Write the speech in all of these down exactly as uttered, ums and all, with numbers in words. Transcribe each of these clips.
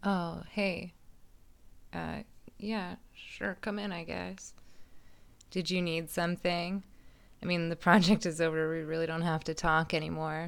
Oh, hey. Uh, yeah, sure, come in, I guess. Did you need something? I mean, the project is over. We really don't have to talk anymore.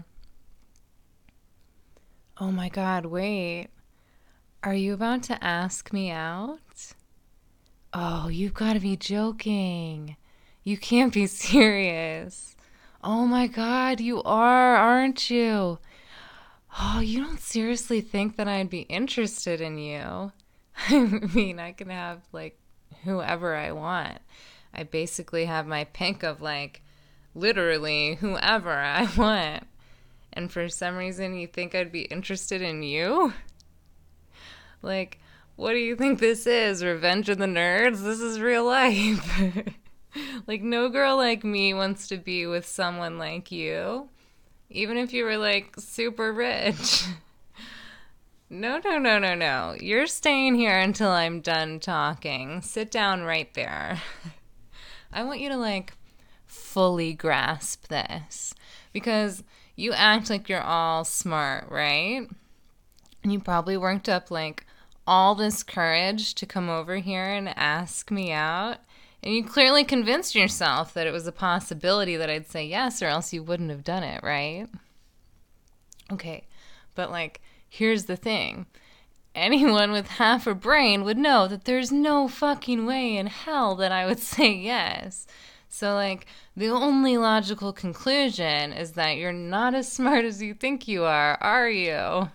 Oh my god, wait. Are you about to ask me out? Oh, you've got to be joking. You can't be serious. Oh my god, you are, aren't you? Oh, you don't seriously think that I'd be interested in you? I mean, I can have like whoever I want. I basically have my pick of like literally whoever I want. And for some reason, you think I'd be interested in you? Like, what do you think this is? Revenge of the Nerds? This is real life. Like, no girl like me wants to be with someone like you, even if you were like super rich. No, no, no, no, no. You're staying here until I'm done talking. Sit down right there. I want you to like fully grasp this because you act like you're all smart, right? And you probably worked up like all this courage to come over here and ask me out. And you clearly convinced yourself that it was a possibility that I'd say yes, or else you wouldn't have done it, right? Okay, but like, here's the thing. Anyone with half a brain would know that there's no fucking way in hell that I would say yes. So, like, the only logical conclusion is that you're not as smart as you think you are, are you?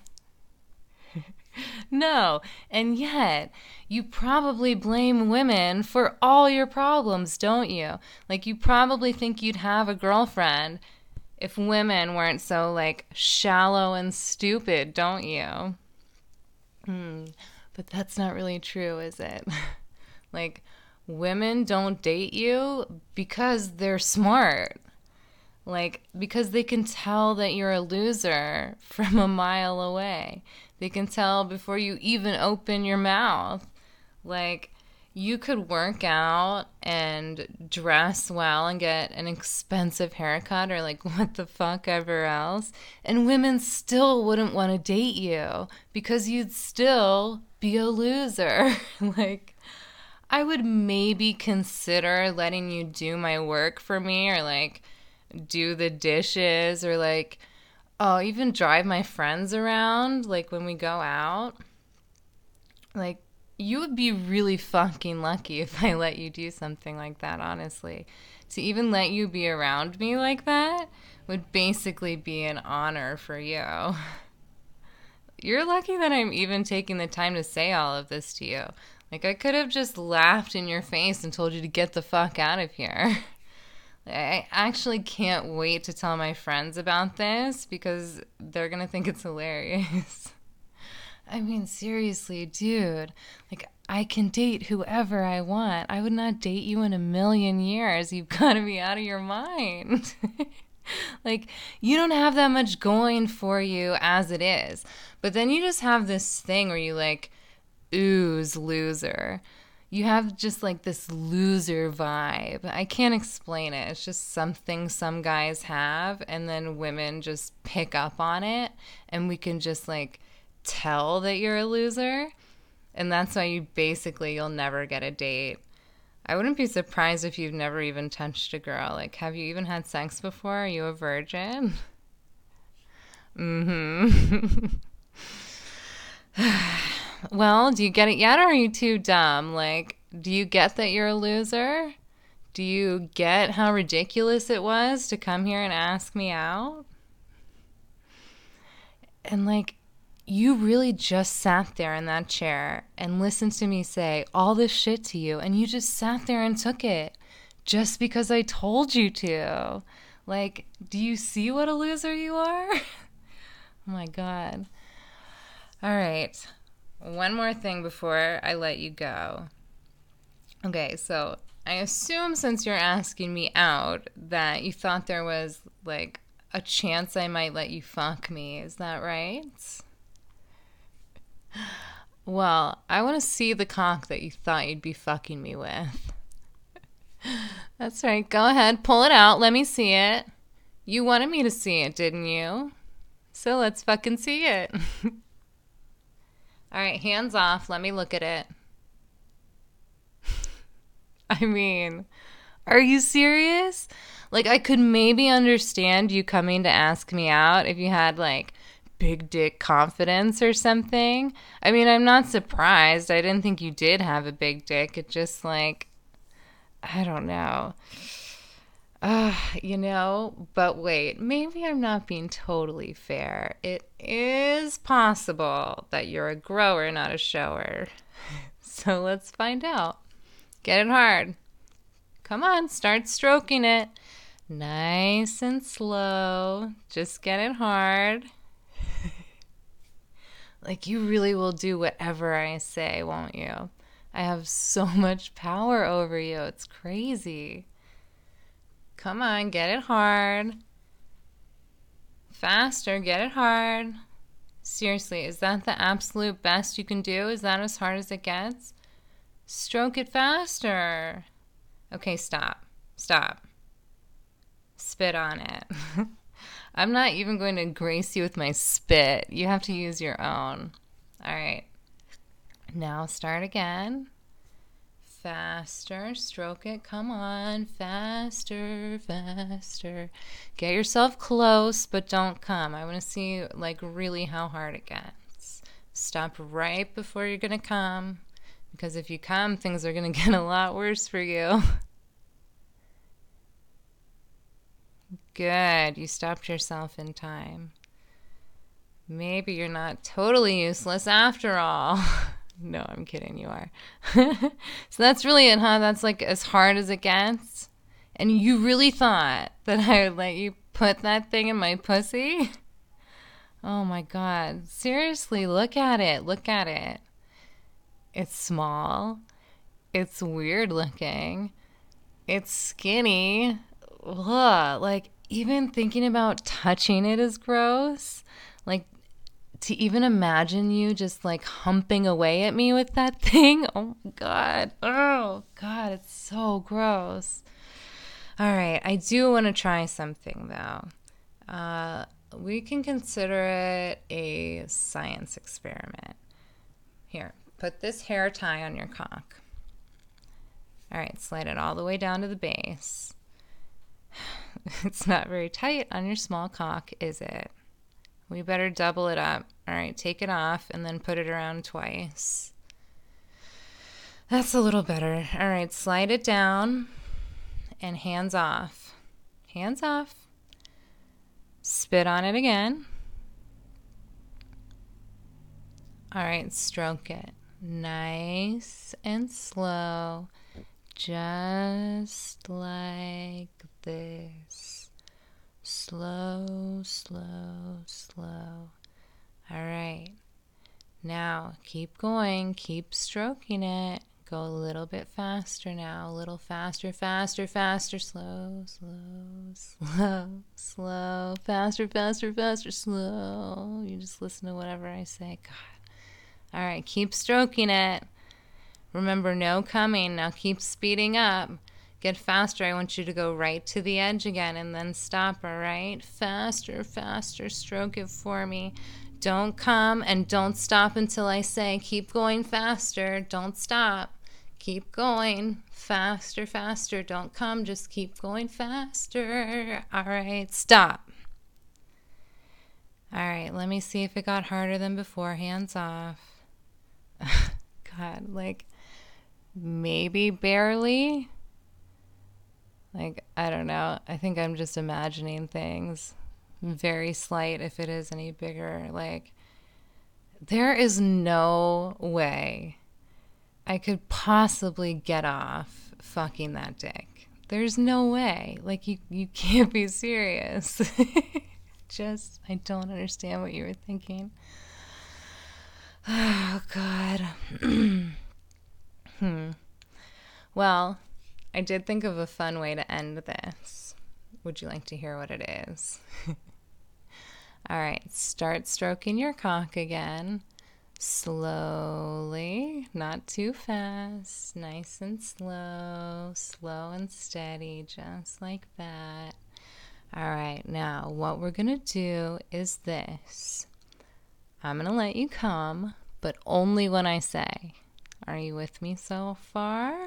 No, and yet you probably blame women for all your problems, don't you? Like, you probably think you'd have a girlfriend if women weren't so, like, shallow and stupid, don't you? Hmm, but that's not really true, is it? Like, women don't date you because they're smart. Like, because they can tell that you're a loser from a mile away. They can tell before you even open your mouth. Like, you could work out and dress well and get an expensive haircut or like what the fuck ever else, and women still wouldn't want to date you because you'd still be a loser. Like, I would maybe consider letting you do my work for me or like do the dishes or like, oh, even drive my friends around like when we go out. Like, you would be really fucking lucky if I let you do something like that, honestly. To even let you be around me like that would basically be an honor for you. You're lucky that I'm even taking the time to say all of this to you. Like, I could have just laughed in your face and told you to get the fuck out of here. I actually can't wait to tell my friends about this because they're gonna think it's hilarious. I mean, seriously, dude. Like, I can date whoever I want. I would not date you in a million years. You've got to be out of your mind. Like, you don't have that much going for you as it is. But then you just have this thing where you, like, ooze loser. You have just, like, this loser vibe. I can't explain it. It's just something some guys have, and then women just pick up on it, and we can just, like, tell that you're a loser, and that's why you basically you'll never get a date. I wouldn't be surprised if you've never even touched a girl. Like, have you even had sex before? Are you a virgin? Mm-hmm. Well, do you get it yet, or are you too dumb? Like, do you get that you're a loser? Do you get how ridiculous it was to come here and ask me out? And like, you really just sat there in that chair and listened to me say all this shit to you, and you just sat there and took it just because I told you to. Like, do you see what a loser you are? Oh my God. All right. One more thing before I let you go. Okay, so I assume since you're asking me out that you thought there was like a chance I might let you fuck me. Is that right? Well, I want to see the cock that you thought you'd be fucking me with. That's right. Go ahead, pull it out. Let me see it. You wanted me to see it, didn't you? So let's fucking see it. All right, hands off. Let me look at it. I mean, are you serious? Like, I could maybe understand you coming to ask me out if you had, like, big dick confidence or something. I mean, I'm not surprised. I didn't think you did have a big dick. It just, like, I don't know. Uh, you know, but wait, maybe I'm not being totally fair. It is possible that you're a grower, not a shower. So let's find out. Get it hard. Come on, start stroking it. Nice and slow. Just get it hard. Like, you really will do whatever I say, won't you? I have so much power over you. It's crazy. Come on, get it hard. Faster, get it hard. Seriously, is that the absolute best you can do? Is that as hard as it gets? Stroke it faster. Okay, stop. Stop. Spit on it. I'm not even going to grace you with my spit. You have to use your own. All right. Now start again. Faster. Stroke it. Come on. Faster, faster. Get yourself close, but don't come. I want to see, like, really how hard it gets. Stop right before you're going to come, because if you come, things are going to get a lot worse for you. Good. You stopped yourself in time. Maybe you're not totally useless after all. No, I'm kidding. You are. So that's really it, huh? That's like as hard as it gets? And you really thought that I would let you put that thing in my pussy? Oh my God. Seriously, look at it. Look at it. It's small. It's weird looking. It's skinny. Ugh. Like, even thinking about touching it is gross. Like, to even imagine you just like humping away at me with that thing. Oh my God. Oh God, it's so gross. All right, I do want to try something though. Uh, we can consider it a science experiment. Here, put this hair tie on your cock. All right, slide it all the way down to the base. It's not very tight on your small cock, is it? We better double it up. All right, take it off and then put it around twice. That's a little better. All right, slide it down and hands off. Hands off. Spit on it again. All right, stroke it. Nice and slow. Just like this. Slow, slow, slow. All right. Now, keep going. Keep stroking it. Go a little bit faster now. A little faster, faster, faster. Slow, slow, slow, slow. Faster, faster, faster, slow. You just listen to whatever I say. God. All right. Keep stroking it. Remember, no coming. Now keep speeding up. Get faster. I want you to go right to the edge again and then stop, all right? Faster, faster. Stroke it for me. Don't come and don't stop until I say keep going faster. Don't stop. Keep going. Faster, faster. Don't come. Just keep going faster. All right, stop. All right, let me see if it got harder than before. Hands off. God, like maybe barely. Like, I don't know. I think I'm just imagining things. Very slight if it is any bigger. Like, there is no way I could possibly get off fucking that dick. There's no way. Like, you, you can't be serious. Just, I don't understand what you were thinking. Oh, God. hmm. Well, I did think of a fun way to end this. Would you like to hear what it is? All right, start stroking your cock again. Slowly, not too fast. Nice and slow, slow and steady, just like that. All right, now what we're going to do is this. I'm going to let you come, but only when I say. Are you with me so far?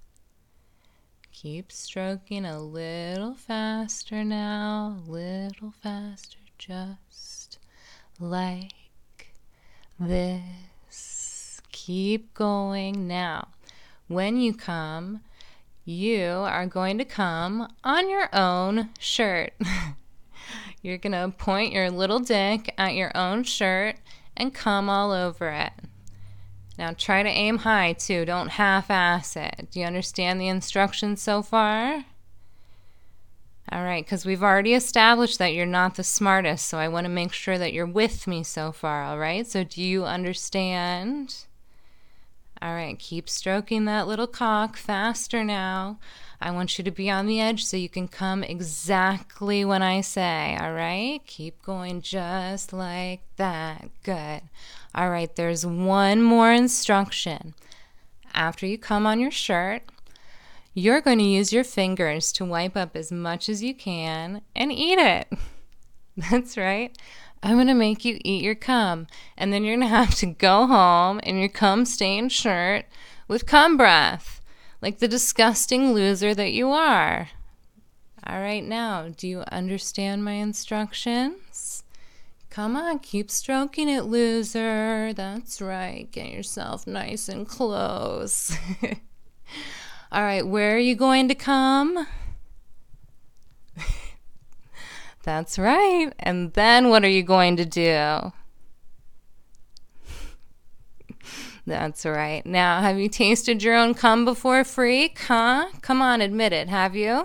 Keep stroking a little faster now, a little faster, just like this. Keep going now. When you come, you are going to come on your own shirt. You're going to point your little dick at your own shirt and come all over it. Now try to aim high too. Don't half-ass it. Do you understand the instructions so far? All right, because we've already established that you're not the smartest, so I want to make sure that you're with me so far, all right? So do you understand? All right, keep stroking that little cock faster now. I want you to be on the edge so you can come exactly when I say, all right? Keep going just like that. Good. All right, there's one more instruction. After you come on your shirt, you're going to use your fingers to wipe up as much as you can and eat it. That's right. I'm going to make you eat your cum, and then you're going to have to go home in your cum-stained shirt with cum breath, like the disgusting loser that you are. All right, now, do you understand my instructions? Come on, keep stroking it, loser. That's right. Get yourself nice and close. All right, where are you going to come? That's right. And then what are you going to do? That's right. Now, have you tasted your own cum before, freak? Huh? Come on, admit it. Have you?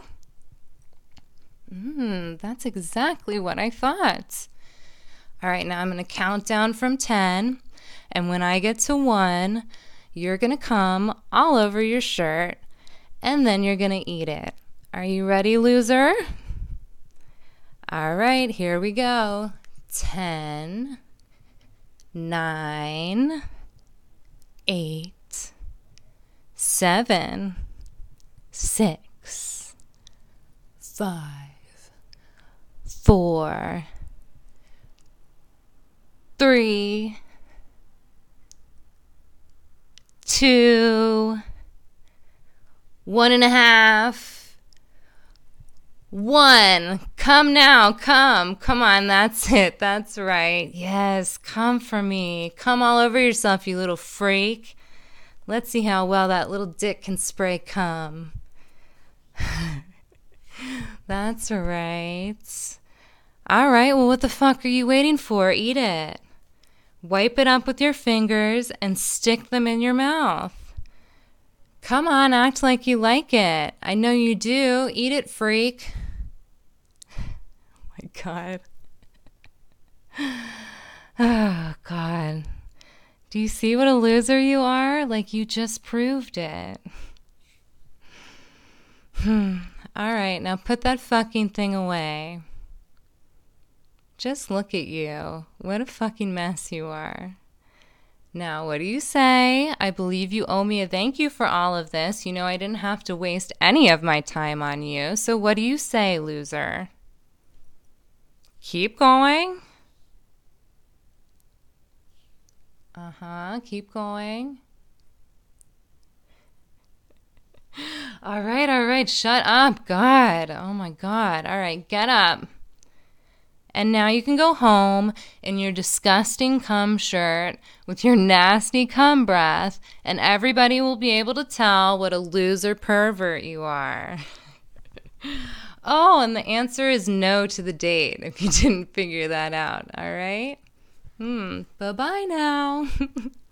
Mmm, that's exactly what I thought. All right, now I'm going to count down from ten. And when I get to one, you're going to come all over your shirt. And then you're going to eat it. Are you ready, loser? All right, here we go. Ten, nine, eight, seven, six, five, four, three, two, one and a half, one. Come now, come. Come on, that's it. That's right. Yes, come for me. Come all over yourself, you little freak. Let's see how well that little dick can spray cum. That's right. All right, well, what the fuck are you waiting for? Eat it. Wipe it up with your fingers and stick them in your mouth. Come on, act like you like it. I know you do. Eat it, freak. Oh, my God. Oh, God. Do you see what a loser you are? Like, you just proved it. Hmm. All right, now put that fucking thing away. Just look at you. What a fucking mess you are. Now, what do you say? I believe you owe me a thank you for all of this. You know I didn't have to waste any of my time on you. So what do you say, loser? Keep going. Uh-huh, keep going. All right, all right, shut up. God, oh my God. All right, get up. And now you can go home in your disgusting cum shirt with your nasty cum breath, and everybody will be able to tell what a loser pervert you are. Oh, and the answer is no to the date if you didn't figure that out, all right? Hmm, bye-bye now.